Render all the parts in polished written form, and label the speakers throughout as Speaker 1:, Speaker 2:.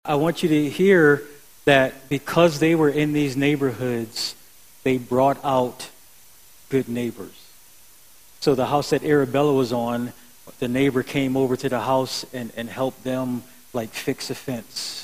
Speaker 1: I want you to hear that because they were in these neighborhoods, they brought out good neighbors. So the house that Arabella was on, the neighbor came over to the house and helped them like fix a fence.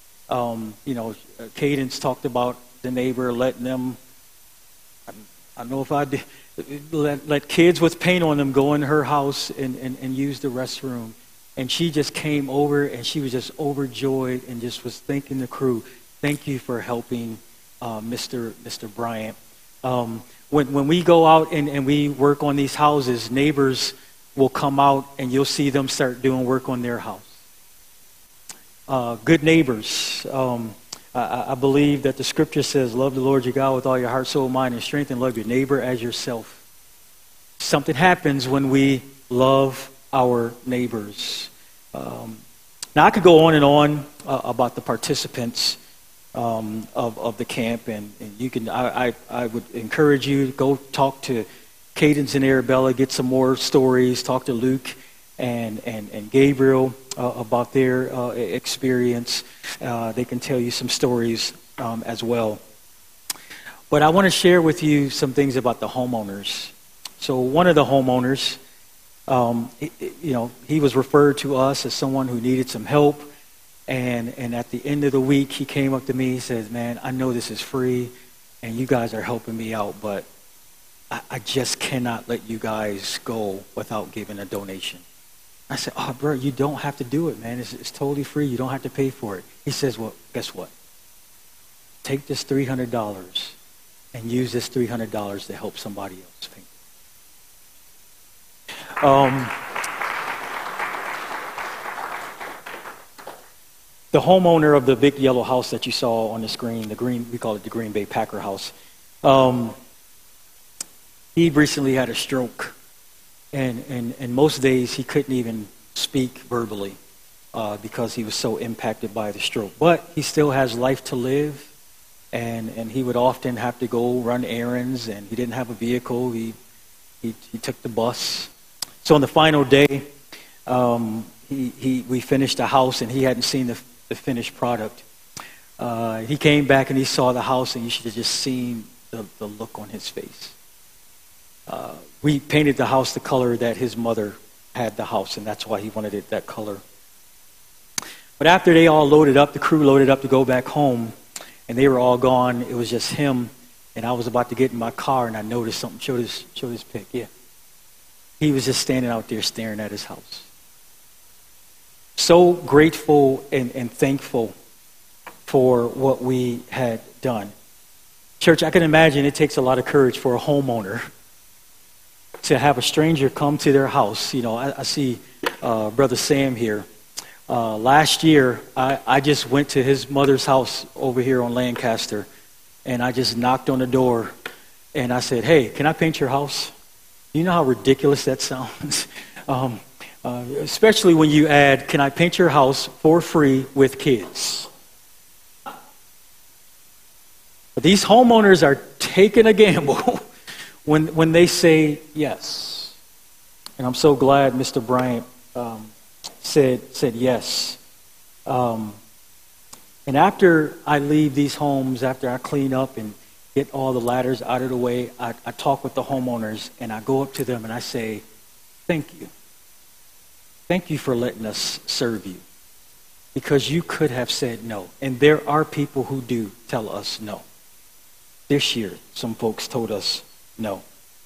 Speaker 1: Cadence talked about the neighbor letting them, I don't know if I did, let kids with paint on them go in her house and use the restroom. And she just came over and she was just overjoyed and just was thanking the crew. Thank you for helping Mr. Bryant. When we go out and we work on these houses, neighbors will come out and you'll see them start doing work on their house. Good neighbors. I believe that the scripture says, love the Lord your God with all your heart, soul, mind, and strength, and love your neighbor as yourself. Something happens when we love our neighbors. Now I could go on and on about the participants of the camp, and you can. I would encourage you to go talk to Cadence and Arabella, get some more stories. Talk to Luke and Gabriel about their experience. They can tell you some stories as well. But I want to share with you some things about the homeowners. So one of the homeowners, he was referred to us as someone who needed some help. And at the end of the week, he came up to me. He says, man, I know this is free and you guys are helping me out, but I just cannot let you guys go without giving a donation. I said, oh, bro, you don't have to do it, man. It's totally free. You don't have to pay for it. He says, well, guess what? Take this $300 and use this $300 to help somebody else pay. The homeowner of the big yellow house that you saw on the screen, we call it the Green Bay Packer house, he recently had a stroke. And most days he couldn't even speak verbally because he was so impacted by the stroke. But he still has life to live, and he would often have to go run errands, and he didn't have a vehicle. He took the bus. So on the final day, we finished the house, and he hadn't seen the finished product. He came back and he saw the house, and you should have just seen the look on his face. We painted the house the color that his mother had the house, and that's why he wanted it that color. But after they all loaded up, the crew loaded up to go back home, and they were all gone. It was just him, and I was about to get in my car, and I noticed something. Show this pic, yeah. He was just standing out there staring at his house. So grateful and thankful for what we had done. Church, I can imagine it takes a lot of courage for a homeowner to have a stranger come to their house. I see Brother Sam here. Last year, I just went to his mother's house over here on Lancaster, and I just knocked on the door, and I said, hey, can I paint your house? You know how ridiculous that sounds? Especially when you add, can I paint your house for free with kids? But these homeowners are taking a gamble when they say yes. And I'm so glad Mr. Bryant said yes. And after I leave these homes, after I clean up and get all the ladders out of the way, I talk with the homeowners, and I go up to them and I say, thank you. Thank you for letting us serve you, because you could have said no. And there are people who do tell us no. This year, some folks told us no.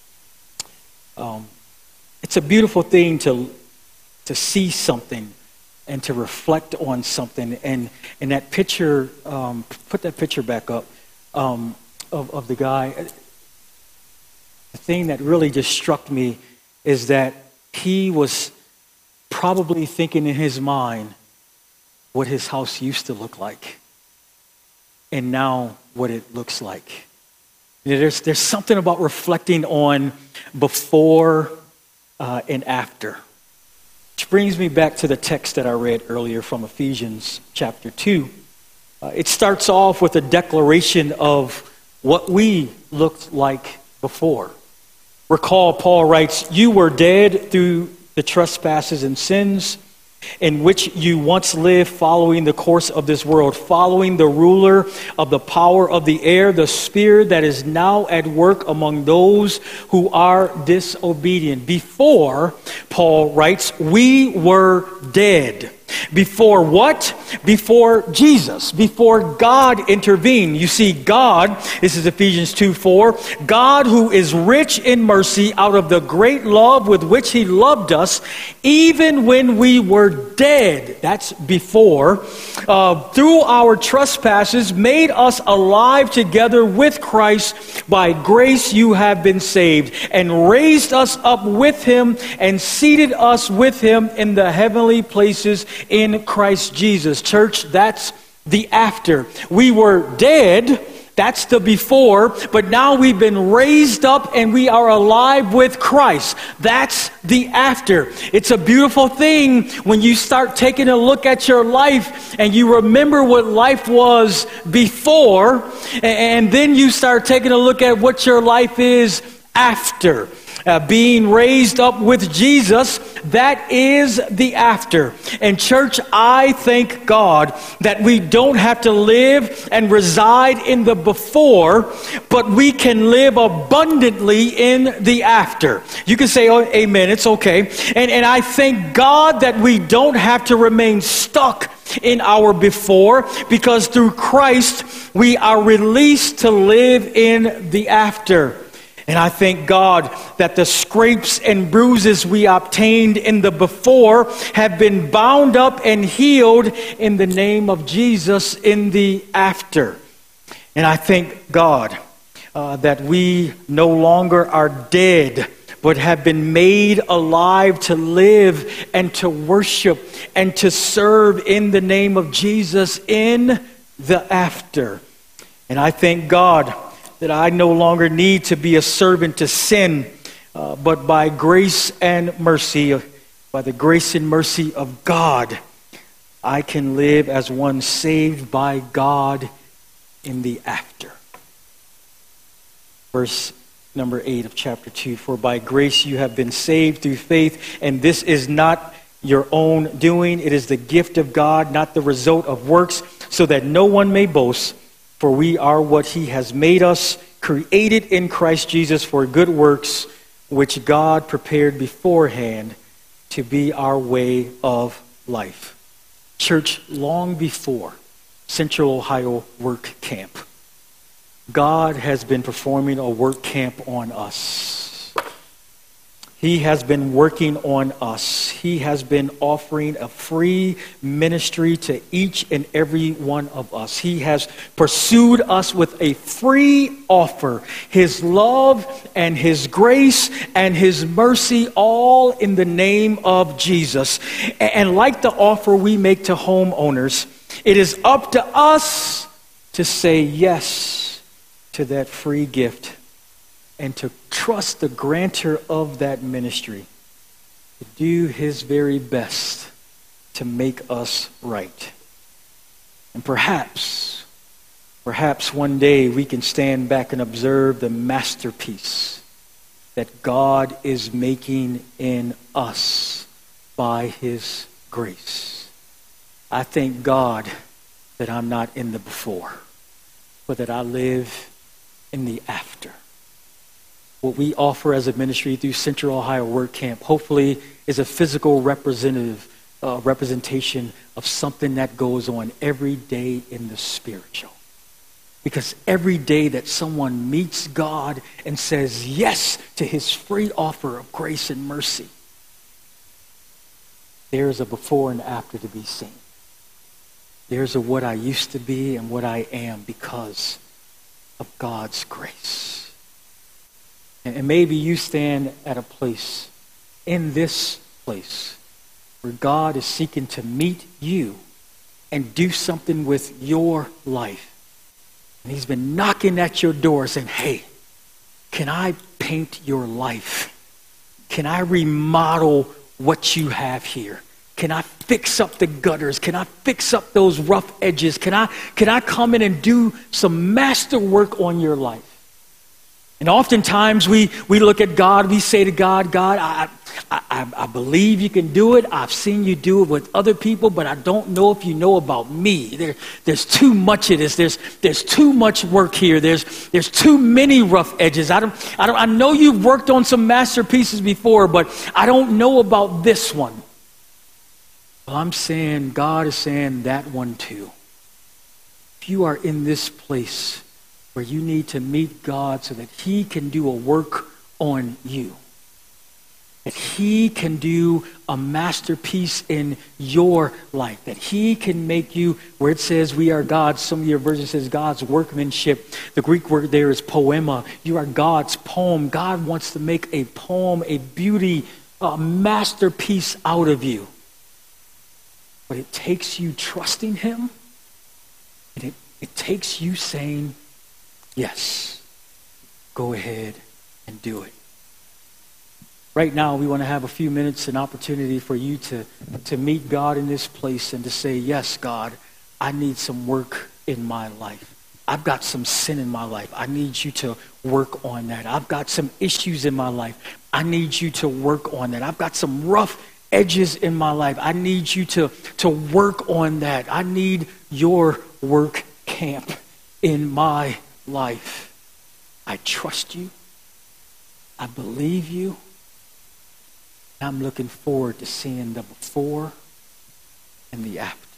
Speaker 1: It's a beautiful thing to see something and to reflect on something. And that picture, put that picture back up, of the guy. The thing that really just struck me is that he was probably thinking in his mind what his house used to look like, and now what it looks like. There's something about reflecting on before and after. Which brings me back to the text that I read earlier from Ephesians chapter 2. It starts off with a declaration of what we looked like before. Recall, Paul writes, you were dead through the trespasses and sins in which you once lived, following the course of this world, following the ruler of the power of the air, the spirit that is now at work among those who are disobedient. Before, Paul writes, we were dead. Before what? Before Jesus, before God intervened. You see, God, this is Ephesians 2:4, God who is rich in mercy, out of the great love with which he loved us, even when we were dead, that's before, through our trespasses, made us alive together with Christ. By grace you have been saved, and raised us up with him, and seated us with him in the heavenly places in Christ Jesus. Church, that's the after. We were dead, that's the before, but now we've been raised up and we are alive with Christ. That's the after. It's a beautiful thing when you start taking a look at your life and you remember what life was before, and then you start taking a look at what your life is after. Being raised up with Jesus, that is the after. And church, I thank God that we don't have to live and reside in the before, but we can live abundantly in the after. You can say, oh, amen, it's okay. And I thank God that we don't have to remain stuck in our before, because through Christ we are released to live in the after. And I thank God that the scrapes and bruises we obtained in the before have been bound up and healed in the name of Jesus in the after. And I thank God that we no longer are dead, but have been made alive to live and to worship and to serve in the name of Jesus in the after. And I thank God that I no longer need to be a servant to sin, but by grace and mercy, by the grace and mercy of God, I can live as one saved by God in the after. Verse number 8 of chapter 2, for by grace you have been saved through faith, and this is not your own doing. It is the gift of God, not the result of works, so that no one may boast. For we are what he has made us, created in Christ Jesus for good works, which God prepared beforehand to be our way of life. Church, long before Central Ohio Work Camp, God has been performing a work camp on us. He has been working on us. He has been offering a free ministry to each and every one of us. He has pursued us with a free offer. His love and his grace and his mercy, all in the name of Jesus. And like the offer we make to homeowners, it is up to us to say yes to that free gift and to trust the grantor of that ministry to do his very best to make us right. And perhaps one day we can stand back and observe the masterpiece that God is making in us by his grace. I thank God that I'm not in the before, but that I live in the after. What we offer as a ministry through Central Ohio Work Camp hopefully is a physical representation of something that goes on every day in the spiritual. Because every day that someone meets God and says yes to his free offer of grace and mercy, there's a before and after to be seen. There's a what I used to be and what I am because of God's grace. And maybe you stand at a place, in this place, where God is seeking to meet you and do something with your life. And he's been knocking at your door saying, hey, can I paint your life? Can I remodel what you have here? Can I fix up the gutters? Can I fix up those rough edges? Can I come in and do some master work on your life? And oftentimes we look at God, we say to God, God, I believe you can do it. I've seen you do it with other people, but I don't know if you know about me. There's too much of this. There's too much work here. There's too many rough edges. I know you've worked on some masterpieces before, but I don't know about this one. Well, I'm saying, God is saying that one too. If you are in this place where you need to meet God so that he can do a work on you, that he can do a masterpiece in your life, that he can make you, where it says we are God's, some of your versions says God's workmanship. The Greek word there is poema. You are God's poem. God wants to make a poem, a beauty, a masterpiece out of you. But it takes you trusting him, and it takes you saying, yes, go ahead and do it. Right now, we want to have a few minutes, an opportunity for you to meet God in this place and to say, yes, God, I need some work in my life. I've got some sin in my life. I need you to work on that. I've got some issues in my life. I need you to work on that. I've got some rough edges in my life. I need you to work on that. I need your work camp in my life. I trust you. I believe you. I'm looking forward to seeing the before and the after.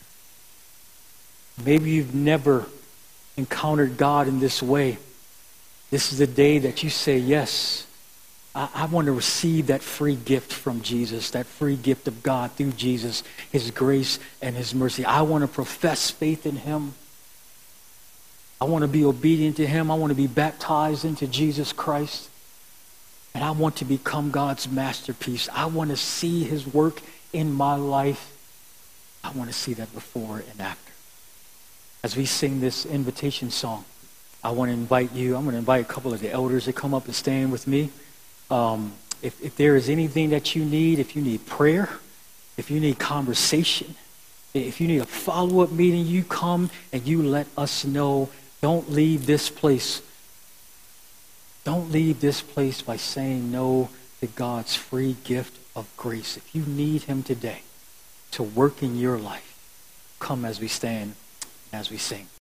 Speaker 1: Maybe you've never encountered God in this way. This is the day that you say, yes, I want to receive that free gift from Jesus, that free gift of God through Jesus, his grace and his mercy. I want to profess faith in him. I want to be obedient to him. I want to be baptized into Jesus Christ. And I want to become God's masterpiece. I want to see his work in my life. I want to see that before and after. As we sing this invitation song, I want to invite you, I'm going to invite a couple of the elders to come up and stand with me. If there is anything that you need, if you need prayer, if you need conversation, if you need a follow-up meeting, you come and you let us know. Don't leave this place. Don't leave this place by saying no to God's free gift of grace. If you need him today to work in your life, come as we stand, as we sing.